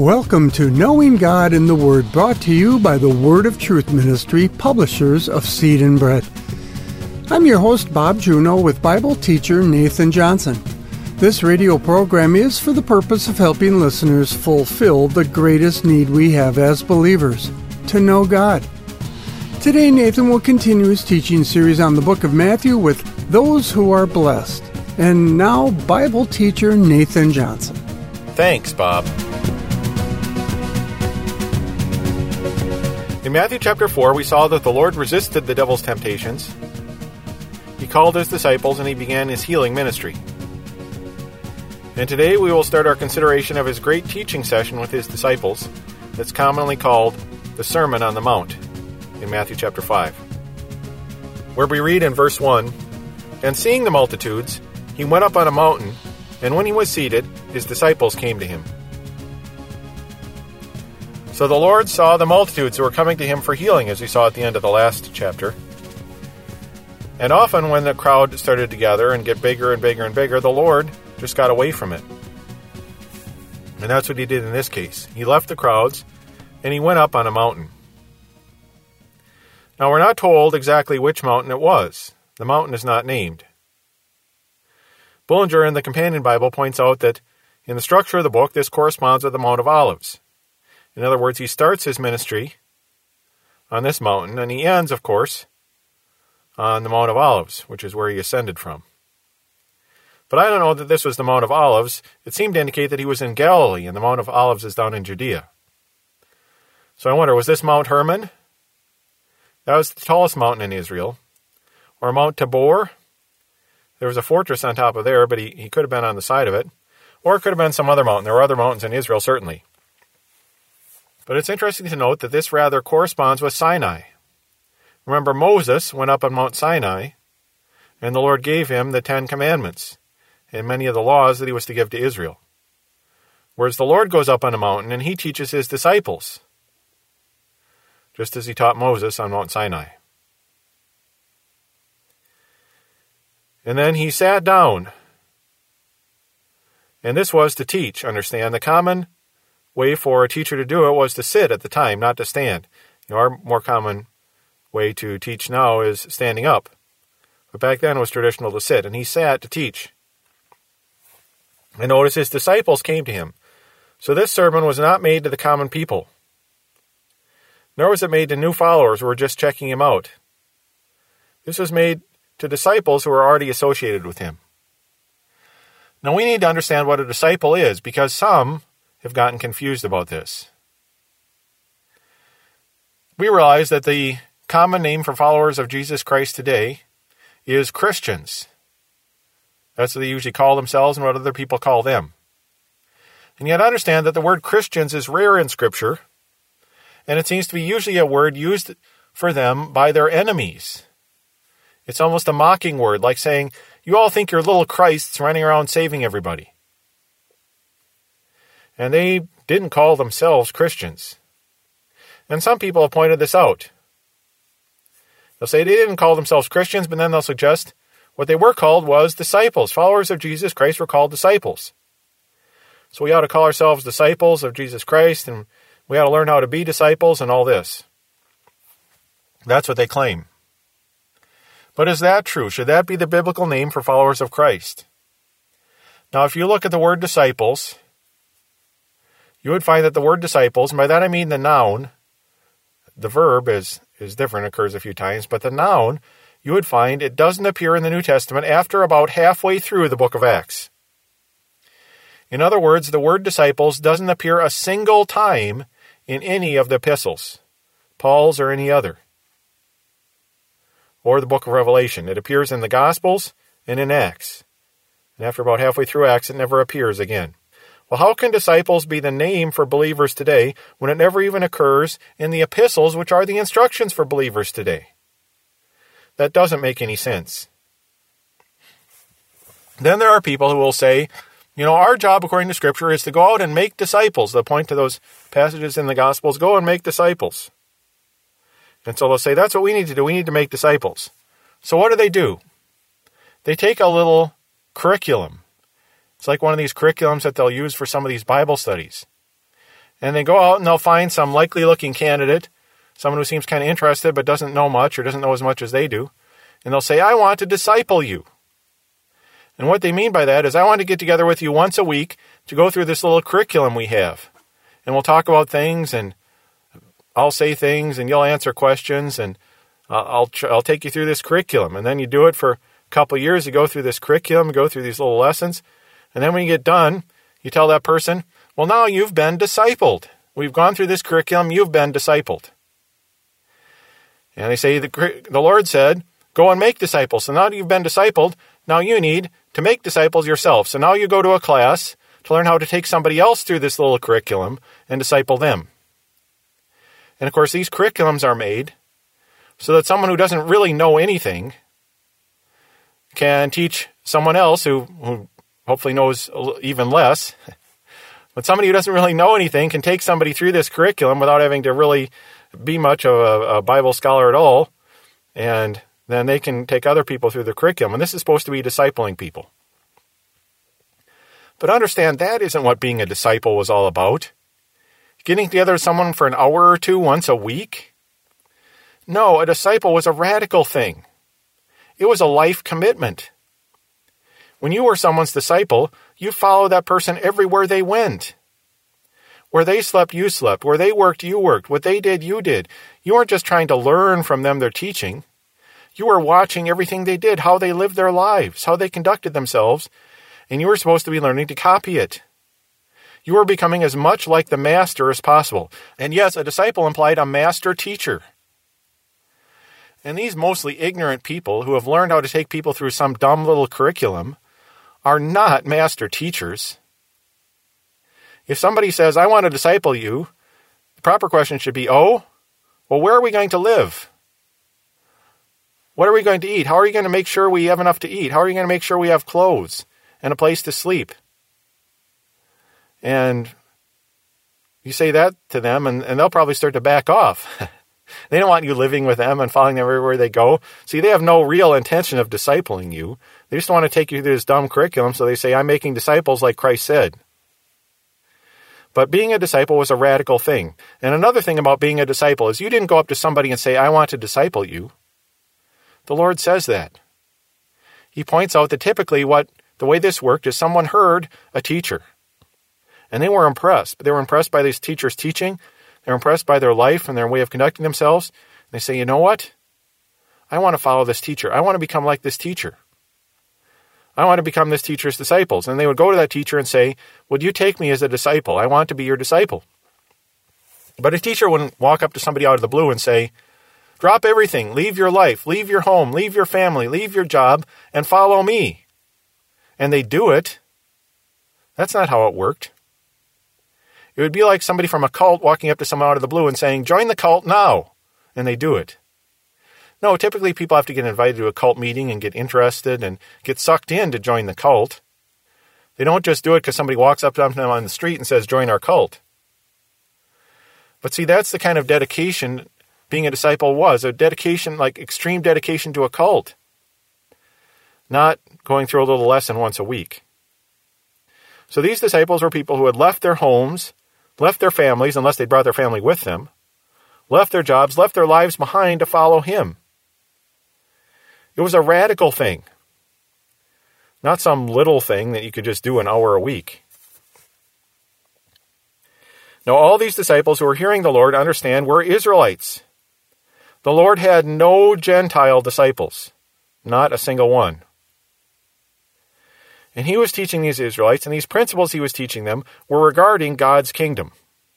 Welcome to Knowing God in the Word, brought to you by the Word of Truth Ministry, publishers of Seed and Bread. I'm your host, Bob Juneau, with Bible teacher Nathan Johnson. This radio program is for the purpose of helping listeners fulfill the greatest need we have as believers, to know God. Today, Nathan will continue his teaching series on the book of Matthew with Those Who Are Blessed. And now, Bible teacher Nathan Johnson. Thanks, Bob. In Matthew chapter 4, we saw that the Lord resisted the devil's temptations. He called his disciples and he began his healing ministry. And today we will start our consideration of his great teaching session with his disciples that's commonly called the Sermon on the Mount in Matthew chapter 5, where we read in verse 1, "And seeing the multitudes, he went up on a mountain, and when he was seated, his disciples came to him." So the Lord saw the multitudes who were coming to him for healing, as we saw at the end of the last chapter. And often when the crowd started to gather and get bigger and bigger and bigger, the Lord just got away from it. And that's what he did in this case. He left the crowds and he went up on a mountain. Now we're not told exactly which mountain it was. The mountain is not named. Bullinger in the Companion Bible points out that in the structure of the book, this corresponds with the Mount of Olives. In other words, he starts his ministry on this mountain, and he ends, of course, on the Mount of Olives, which is where he ascended from. But I don't know that this was the Mount of Olives. It seemed to indicate that he was in Galilee, and the Mount of Olives is down in Judea. So I wonder, was this Mount Hermon? That was the tallest mountain in Israel. Or Mount Tabor? There was a fortress on top of there, but he could have been on the side of it. Or it could have been some other mountain. There were other mountains in Israel, certainly. But it's interesting to note that this rather corresponds with Sinai. Remember, Moses went up on Mount Sinai, and the Lord gave him the 10 Commandments and many of the laws that he was to give to Israel. Whereas the Lord goes up on a mountain and he teaches his disciples, just as he taught Moses on Mount Sinai. And then he sat down. And this was to teach, understand. The common way for a teacher to do it was to sit at the time, not to stand. Our more common way to teach now is standing up. But back then it was traditional to sit, and he sat to teach. And notice his disciples came to him. So this sermon was not made to the common people, nor was it made to new followers who were just checking him out. This was made to disciples who were already associated with him. Now we need to understand what a disciple is, because some have gotten confused about this. We realize that the common name for followers of Jesus Christ today is Christians. That's what they usually call themselves and what other people call them. And yet understand that the word Christians is rare in Scripture, and it seems to be usually a word used for them by their enemies. It's almost a mocking word, like saying, "You all think you're little Christs running around saving everybody." And they didn't call themselves Christians. And some people have pointed this out. They'll say they didn't call themselves Christians, but then they'll suggest what they were called was disciples. Followers of Jesus Christ were called disciples. So we ought to call ourselves disciples of Jesus Christ, and we ought to learn how to be disciples and all this. That's what they claim. But is that true? Should that be the biblical name for followers of Christ? Now, if you look at the word disciples, you would find that the word disciples, and by that I mean the noun, the verb is different, occurs a few times, but the noun, you would find it doesn't appear in the New Testament after about halfway through the book of Acts. In other words, the word disciples doesn't appear a single time in any of the epistles, Paul's or any other, or the book of Revelation. It appears in the Gospels and in Acts. And after about halfway through Acts, it never appears again. Well, how can disciples be the name for believers today when it never even occurs in the epistles, which are the instructions for believers today? That doesn't make any sense. Then there are people who will say, our job according to Scripture is to go out and make disciples. They'll point to those passages in the Gospels, go and make disciples. And so they'll say, that's what we need to do. We need to make disciples. So what do? They take a little curriculum. It's like one of these curriculums that they'll use for some of these Bible studies. And they go out and they'll find some likely-looking candidate, someone who seems kind of interested but doesn't know much or doesn't know as much as they do. And they'll say, I want to disciple you. And what they mean by that is, I want to get together with you once a week to go through this little curriculum we have. And we'll talk about things, and I'll say things, and you'll answer questions, and I'll take you through this curriculum. And then you do it for a couple of years. You go through this curriculum, go through these little lessons. And then when you get done, you tell that person, well, now you've been discipled. We've gone through this curriculum. You've been discipled. And they say, the Lord said, go and make disciples. So now that you've been discipled, now you need to make disciples yourself. So now you go to a class to learn how to take somebody else through this little curriculum and disciple them. And of course, these curriculums are made so that someone who doesn't really know anything can teach someone else who hopefully knows even less. But somebody who doesn't really know anything can take somebody through this curriculum without having to really be much of a Bible scholar at all. And then they can take other people through the curriculum. And this is supposed to be discipling people. But understand, that isn't what being a disciple was all about. Getting together with someone for an hour or two once a week? No, a disciple was a radical thing. It was a life commitment. When you were someone's disciple, you followed that person everywhere they went. Where they slept, you slept. Where they worked, you worked. What they did, you did. You weren't just trying to learn from them their teaching. You were watching everything they did, how they lived their lives, how they conducted themselves, and you were supposed to be learning to copy it. You were becoming as much like the master as possible. And yes, a disciple implied a master teacher. And these mostly ignorant people who have learned how to take people through some dumb little curriculum are not master teachers. If somebody says, I want to disciple you, the proper question should be, well, where are we going to live? What are we going to eat? How are you going to make sure we have enough to eat? How are you going to make sure we have clothes and a place to sleep? And you say that to them, and they'll probably start to back off. They don't want you living with them and following them everywhere they go. See, they have no real intention of discipling you. They just want to take you through this dumb curriculum, so they say, I'm making disciples like Christ said. But being a disciple was a radical thing. And another thing about being a disciple is you didn't go up to somebody and say, I want to disciple you. The Lord says that. He points out that typically the way this worked is someone heard a teacher. And they were impressed. They were impressed by this teacher's teaching. They were impressed by their life and their way of conducting themselves. And they say, you know what? I want to follow this teacher. I want to become like this teacher. I want to become this teacher's disciples. And they would go to that teacher and say, would you take me as a disciple? I want to be your disciple. But a teacher wouldn't walk up to somebody out of the blue and say, drop everything, leave your life, leave your home, leave your family, leave your job, and follow me. And they do it. That's not how it worked. It would be like somebody from a cult walking up to someone out of the blue and saying, join the cult now. And they do it. No, typically people have to get invited to a cult meeting and get interested and get sucked in to join the cult. They don't just do it because somebody walks up to them on the street and says, join our cult. But see, that's the kind of dedication being a disciple was. A dedication, like extreme dedication to a cult. Not going through a little lesson once a week. So these disciples were people who had left their homes, left their families, unless they brought their family with them, left their jobs, left their lives behind to follow him. It was a radical thing. Not some little thing that you could just do an hour a week. Now, all these disciples who were hearing the Lord understand were Israelites. The Lord had no Gentile disciples. Not a single one. And he was teaching these Israelites, and these principles he was teaching them were regarding God's kingdom.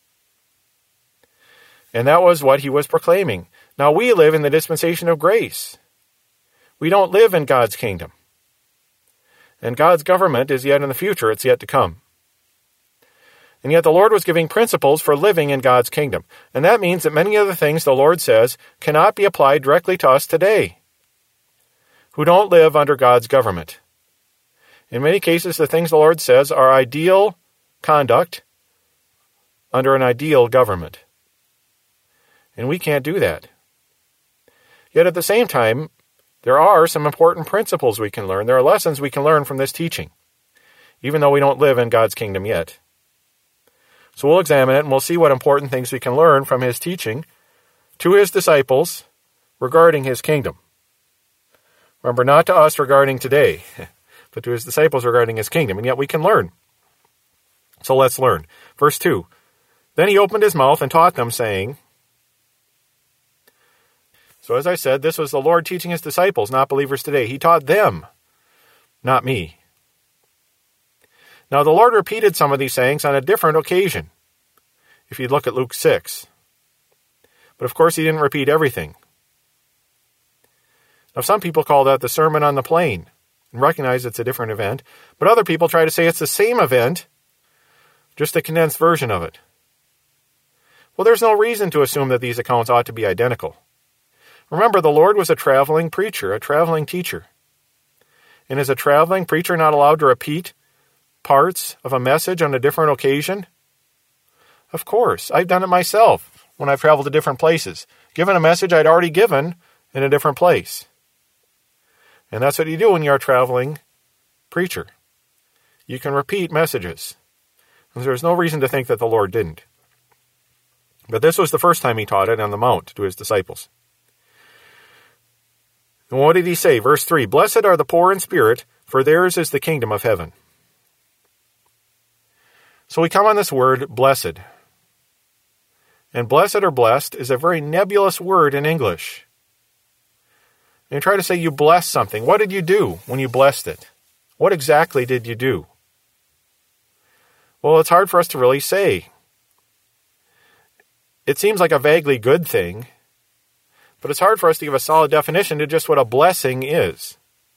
And that was what he was proclaiming. Now we live in the dispensation of grace. We don't live in God's kingdom. And God's government is yet in the future. It's yet to come. And yet the Lord was giving principles for living in God's kingdom. And that means that many of the things the Lord says cannot be applied directly to us today, who don't live under God's government. In many cases, the things the Lord says are ideal conduct under an ideal government. And we can't do that. Yet at the same time, there are some important principles we can learn. There are lessons we can learn from this teaching, even though we don't live in God's kingdom yet. So we'll examine it and we'll see what important things we can learn from his teaching to his disciples regarding his kingdom. Remember, not to us regarding today, but to his disciples regarding his kingdom. And yet we can learn. So let's learn. Verse 2. Then he opened his mouth and taught them, saying... So as I said, this was the Lord teaching his disciples, not believers today. He taught them, not me. Now the Lord repeated some of these sayings on a different occasion, if you look at Luke 6. But of course he didn't repeat everything. Now some people call that the Sermon on the Plain, and recognize it's a different event, but other people try to say it's the same event, just a condensed version of it. Well, there's no reason to assume that these accounts ought to be identical. Remember, the Lord was a traveling preacher, a traveling teacher. And is a traveling preacher not allowed to repeat parts of a message on a different occasion? Of course. I've done it myself when I've traveled to different places. Given a message I'd already given in a different place. And that's what you do when you're a traveling preacher. You can repeat messages. And there's no reason to think that the Lord didn't. But this was the first time he taught it on the Mount to his disciples. And what did he say? Verse 3, Blessed are the poor in spirit, for theirs is the kingdom of heaven. So we come on this word, blessed. And blessed or blessed is a very nebulous word in English. And you try to say you blessed something. What did you do when you blessed it? What exactly did you do? Well, it's hard for us to really say. It seems like a vaguely good thing, but it's hard for us to give a solid definition to just what a blessing is.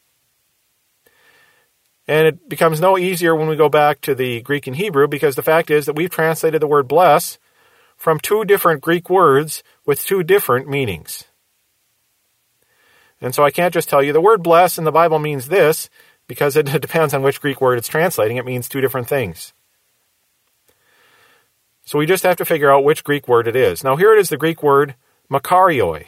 And it becomes no easier when we go back to the Greek and Hebrew, because the fact is that we've translated the word bless from two different Greek words with two different meanings. And so I can't just tell you the word bless in the Bible means this, because it depends on which Greek word it's translating. It means two different things. So we just have to figure out which Greek word it is. Now here it is, the Greek word makarioi,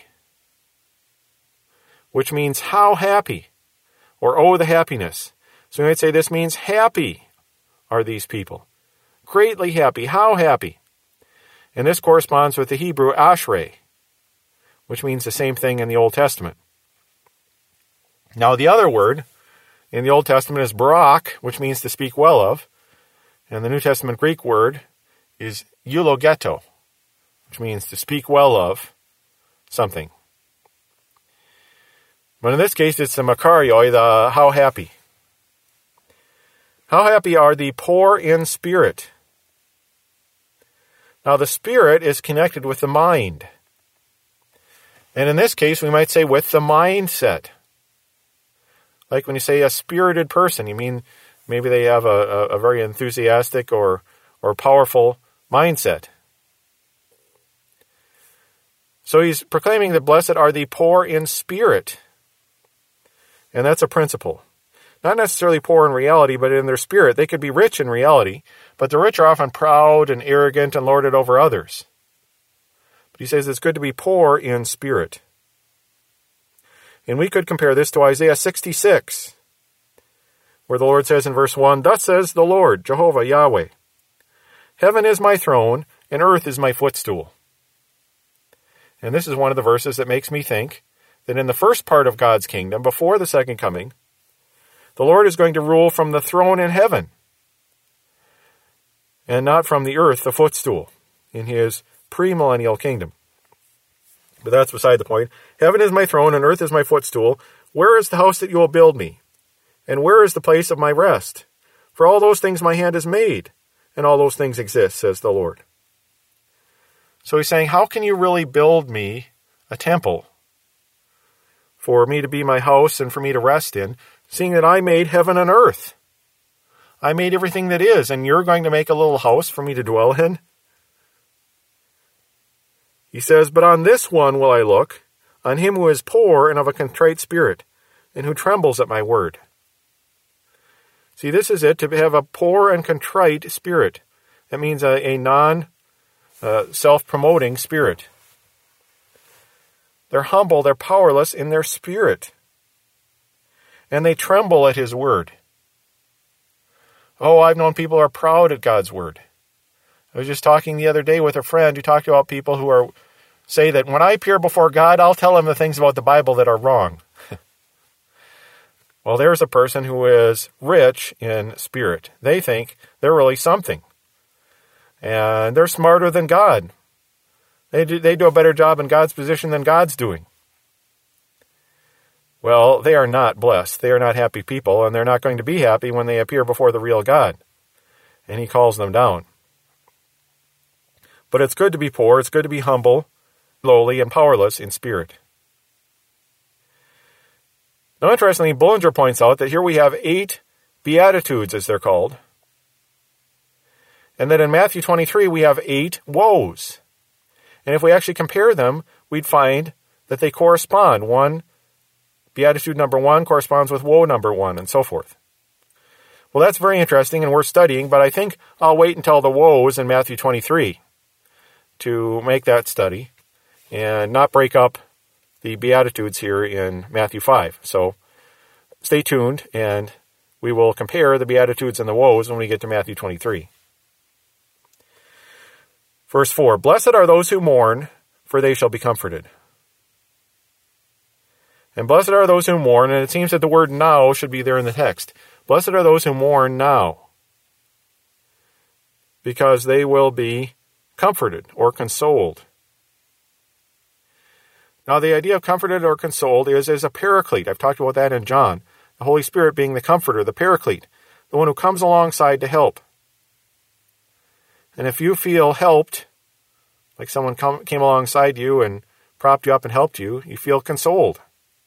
which means how happy, or oh, the happiness. So we might say this means happy are these people. Greatly happy, how happy. And this corresponds with the Hebrew ashrei, which means the same thing in the Old Testament. Now the other word in the Old Testament is barak, which means to speak well of. And the New Testament Greek word is eulogeto, which means to speak well of something. But in this case, it's the makarioi, the how happy. How happy are the poor in spirit? Now, the spirit is connected with the mind. And in this case, we might say with the mindset. Like when you say a spirited person, you mean maybe they have a very enthusiastic or powerful mindset. So he's proclaiming that blessed are the poor in spirit. And that's a principle. Not necessarily poor in reality, but in their spirit. They could be rich in reality, but the rich are often proud and arrogant and lord it over others. But he says it's good to be poor in spirit. And we could compare this to Isaiah 66, where the Lord says in verse 1, Thus says the Lord, Jehovah Yahweh, Heaven is my throne, and earth is my footstool. And this is one of the verses that makes me think that in the first part of God's kingdom, before the second coming, the Lord is going to rule from the throne in heaven, and not from the earth, the footstool, in his premillennial kingdom. But that's beside the point. Heaven is my throne, and earth is my footstool. Where is the house that you will build me? And where is the place of my rest? For all those things my hand has made, and all those things exist, says the Lord. So he's saying, how can you really build me a temple for me to be my house and for me to rest in, seeing that I made heaven and earth? I made everything that is, and you're going to make a little house for me to dwell in? He says, But on this one will I look, on him who is poor and of a contrite spirit, and who trembles at my word. See, this is it, to have a poor and contrite spirit. That means a non-self-promoting spirit. They're humble, they're powerless in their spirit. And they tremble at his word. Oh, I've known people who are proud at God's word. I was just talking the other day with a friend who talked about people who say that when I appear before God, I'll tell him the things about the Bible that are wrong. Well, there's a person who is rich in spirit. They think they're really something. And they're smarter than God. They do a better job in God's position than God's doing. Well, they are not blessed. They are not happy people, and they're not going to be happy when they appear before the real God. And he calls them down. But it's good to be poor. It's good to be humble, lowly, and powerless in spirit. Now, interestingly, Bullinger points out that here we have 8 Beatitudes, as they're called. And that in Matthew 23, we have 8 woes. And if we actually compare them, we'd find that they correspond. Beatitude number 1 corresponds with woe number 1, and so forth. Well, that's very interesting and worth studying, but I think I'll wait until the woes in Matthew 23 to make that study and not break up the Beatitudes here in Matthew 5. So stay tuned, and we will compare the Beatitudes and the woes when we get to Matthew 23. Verse 4, Blessed are those who mourn, for they shall be comforted. And blessed are those who mourn, and it seems that the word now should be there in the text. Blessed are those who mourn now, because they will be comforted or consoled. Now, the idea of comforted or consoled is as a paraclete. I've talked about that in John. The Holy Spirit being the comforter, the paraclete, the one who comes alongside to help. And if you feel helped, like someone came alongside you and propped you up and helped you, you feel consoled.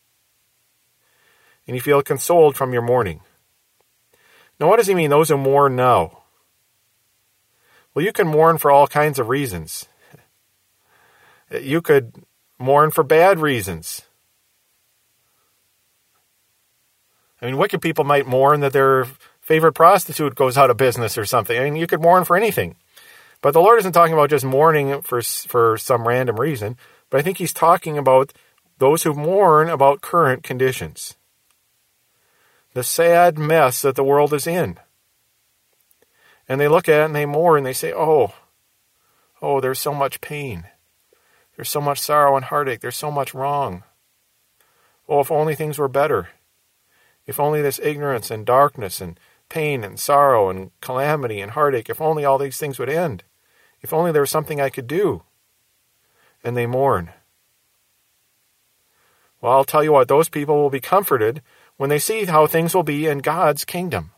And you feel consoled from your mourning. Now, what does he mean, those who mourn now? Well, you can mourn for all kinds of reasons. You could mourn for bad reasons. I mean, wicked people might mourn that their favorite prostitute goes out of business or something. I mean, you could mourn for anything. But the Lord isn't talking about just mourning for some random reason, but I think he's talking about those who mourn about current conditions. The sad mess that the world is in. And they look at it and they mourn and they say, oh, there's so much pain. There's so much sorrow and heartache. There's so much wrong. Oh, if only things were better. If only this ignorance and darkness and pain and sorrow and calamity and heartache, if only all these things would end. If only there was something I could do. And they mourn. Well, I'll tell you what, those people will be comforted when they see how things will be in God's kingdom.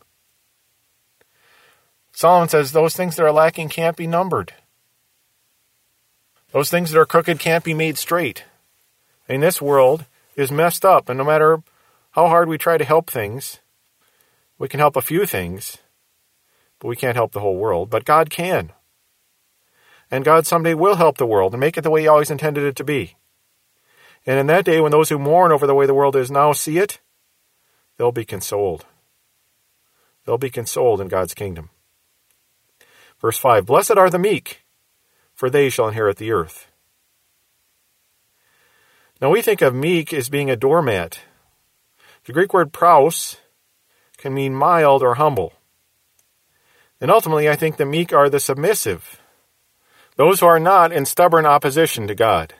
Solomon says those things that are lacking can't be numbered. Those things that are crooked can't be made straight. I mean, this world is messed up, and no matter how hard we try to help things, we can help a few things, but we can't help the whole world. But God can. And God someday will help the world and make it the way he always intended it to be. And in that day, when those who mourn over the way the world is now see it, they'll be consoled. They'll be consoled in God's kingdom. Verse 5, Blessed are the meek, for they shall inherit the earth. Now we think of meek as being a doormat. The Greek word praus can mean mild or humble. And ultimately, I think the meek are the submissive, those who are not in stubborn opposition to God.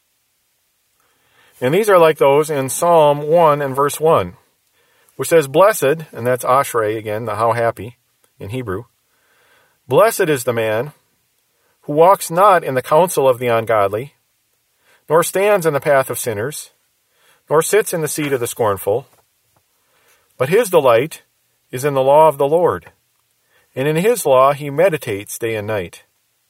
And these are like those in Psalm 1 and verse 1, which says, Blessed, and that's ashrei again, the how happy in Hebrew. Blessed is the man who walks not in the counsel of the ungodly, nor stands in the path of sinners, nor sits in the seat of the scornful. But his delight is in the law of the Lord, and in his law he meditates day and night.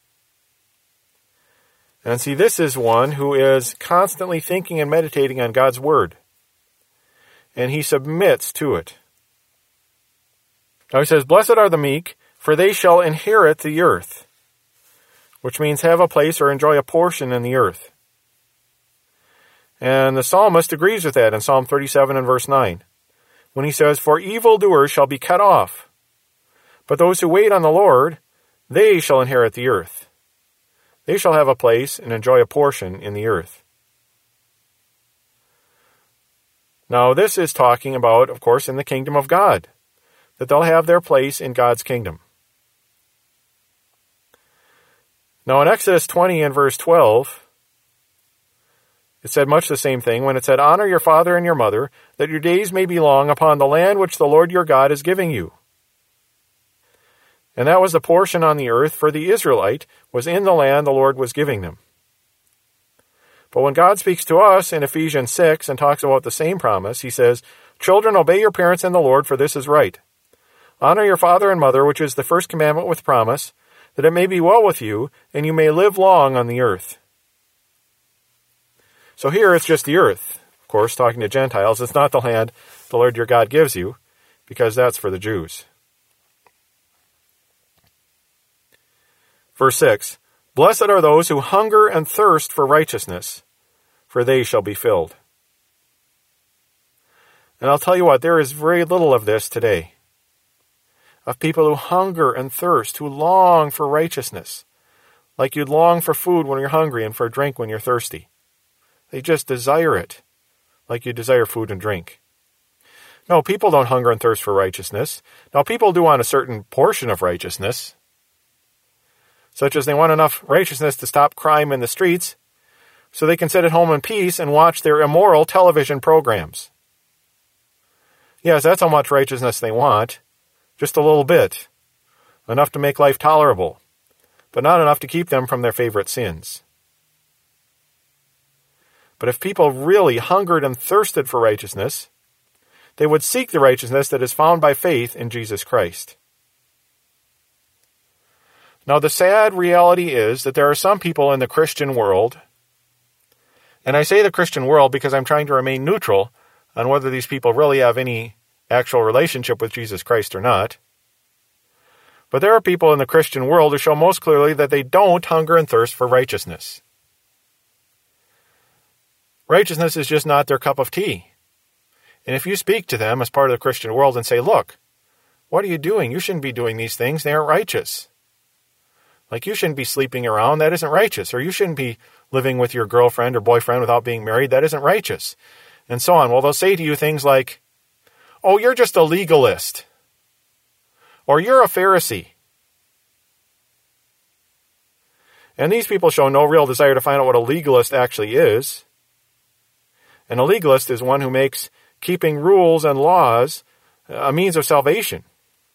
And see, this is one who is constantly thinking and meditating on God's word, and he submits to it. Now he says, Blessed are the meek, for they shall inherit the earth, which means have a place or enjoy a portion in the earth. And the psalmist agrees with that in Psalm 37 and verse 9, when he says, For evildoers shall be cut off, but those who wait on the Lord, they shall inherit the earth. They shall have a place and enjoy a portion in the earth. Now, this is talking about, of course, in the kingdom of God, that they'll have their place in God's kingdom. Now in Exodus 20 and verse 12, it said much the same thing when it said, "Honor your father and your mother, that your days may be long upon the land which the Lord your God is giving you." And that was the portion on the earth for the Israelite, was in the land the Lord was giving them. But when God speaks to us in Ephesians 6 and talks about the same promise, he says, "Children, obey your parents in the Lord, for this is right. Honor your father and mother, which is the first commandment with promise, that it may be well with you, and you may live long on the earth." So here it's just the earth. Of course, talking to Gentiles, it's not the land the Lord your God gives you, because that's for the Jews. Verse 6, "Blessed are those who hunger and thirst for righteousness, for they shall be filled." And I'll tell you what, there is very little of this today. Of people who hunger and thirst, who long for righteousness, like you'd long for food when you're hungry and for a drink when you're thirsty. They just desire it, like you desire food and drink. No, people don't hunger and thirst for righteousness. Now, people do want a certain portion of righteousness, such as they want enough righteousness to stop crime in the streets so they can sit at home in peace and watch their immoral television programs. Yes, that's how much righteousness they want. Just a little bit. Enough to make life tolerable, but not enough to keep them from their favorite sins. But if people really hungered and thirsted for righteousness, they would seek the righteousness that is found by faith in Jesus Christ. Now, the sad reality is that there are some people in the Christian world, and I say the Christian world because I'm trying to remain neutral on whether these people really have any actual relationship with Jesus Christ or not. But there are people in the Christian world who show most clearly that they don't hunger and thirst for righteousness. Righteousness is just not their cup of tea. And if you speak to them as part of the Christian world and say, "Look, what are you doing? You shouldn't be doing these things. They aren't righteous. Like, you shouldn't be sleeping around. That isn't righteous. Or you shouldn't be living with your girlfriend or boyfriend without being married. That isn't righteous." And so on. Well, they'll say to you things like, "Oh, you're just a legalist." Or "You're a Pharisee." And these people show no real desire to find out what a legalist actually is. And a legalist is one who makes keeping rules and laws a means of salvation.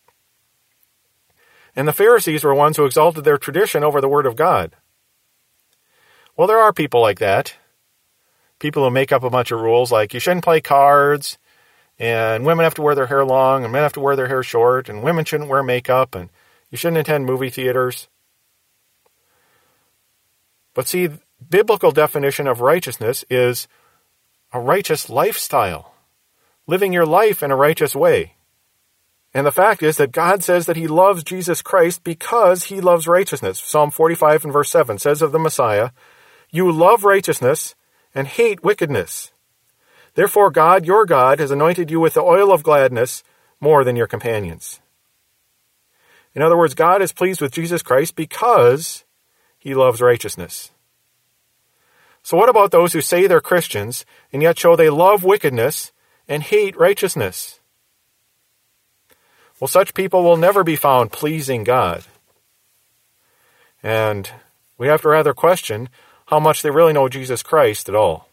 And the Pharisees were ones who exalted their tradition over the Word of God. Well, there are people like that. People who make up a bunch of rules like you shouldn't play cards, and women have to wear their hair long, and men have to wear their hair short, and women shouldn't wear makeup, and you shouldn't attend movie theaters. But see, biblical definition of righteousness is a righteous lifestyle, living your life in a righteous way. And the fact is that God says that he loves Jesus Christ because he loves righteousness. Psalm 45 and verse 7 says of the Messiah, "You love righteousness and hate wickedness. Therefore God, your God, has anointed you with the oil of gladness more than your companions." In other words, God is pleased with Jesus Christ because he loves righteousness. So what about those who say they're Christians and yet show they love wickedness and hate righteousness? Well, such people will never be found pleasing God. And we have to rather question how much they really know Jesus Christ at all.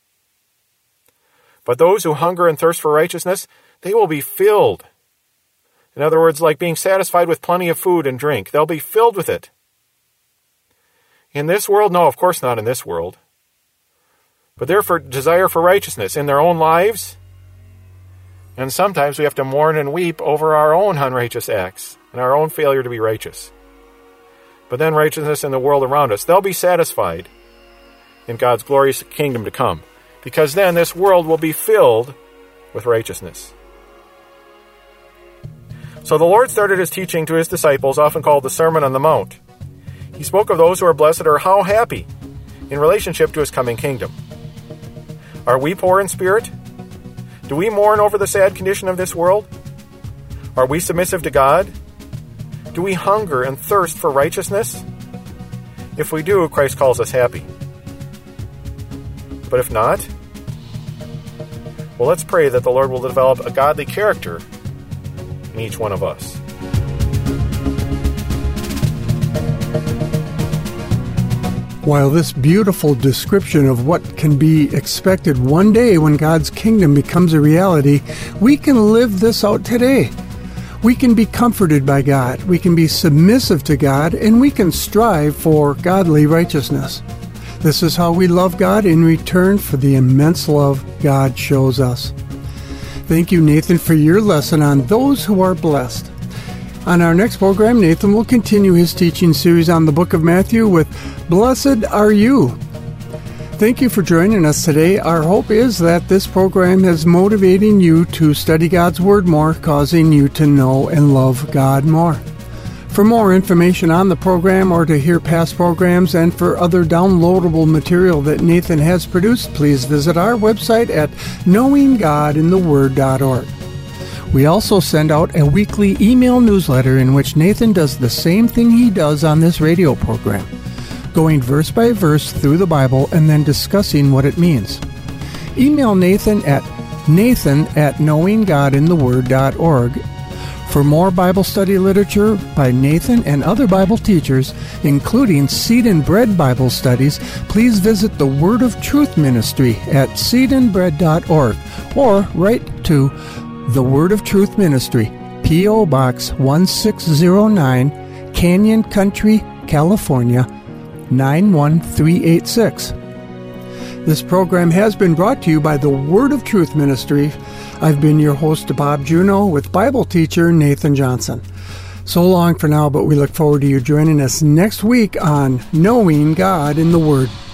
But those who hunger and thirst for righteousness, they will be filled. In other words, like being satisfied with plenty of food and drink. They'll be filled with it. In this world? No, of course not in this world. But their desire for righteousness in their own lives. And sometimes we have to mourn and weep over our own unrighteous acts and our own failure to be righteous. But then righteousness in the world around us, they'll be satisfied in God's glorious kingdom to come. Because then this world will be filled with righteousness. So the Lord started his teaching to his disciples, often called the Sermon on the Mount. He spoke of those who are blessed or how happy in relationship to his coming kingdom. Are we poor in spirit? Do we mourn over the sad condition of this world? Are we submissive to God? Do we hunger and thirst for righteousness? If we do, Christ calls us happy. But if not, well, let's pray that the Lord will develop a godly character in each one of us. While this beautiful description of what can be expected one day when God's kingdom becomes a reality, we can live this out today. We can be comforted by God, we can be submissive to God, and we can strive for godly righteousness. This is how we love God in return for the immense love God shows us. Thank you, Nathan, for your lesson on those who are blessed. On our next program, Nathan will continue his teaching series on the book of Matthew with Blessed Are You. Thank you for joining us today. Our hope is that this program is motivating you to study God's Word more, causing you to know and love God more. For more information on the program or to hear past programs and for other downloadable material that Nathan has produced, please visit our website at knowinggodintheword.org. We also send out a weekly email newsletter in which Nathan does the same thing he does on this radio program, going verse by verse through the Bible and then discussing what it means. Email Nathan at knowinggodintheword.org. For more Bible study literature by Nathan and other Bible teachers, including Seed and Bread Bible studies, please visit the Word of Truth Ministry at seedandbread.org or write to The Word of Truth Ministry, P.O. Box 1609, Canyon Country, California, 91386. This program has been brought to you by the Word of Truth Ministry. I've been your host, Bob Juneau, with Bible teacher Nathan Johnson. So long for now, but we look forward to you joining us next week on Knowing God in the Word.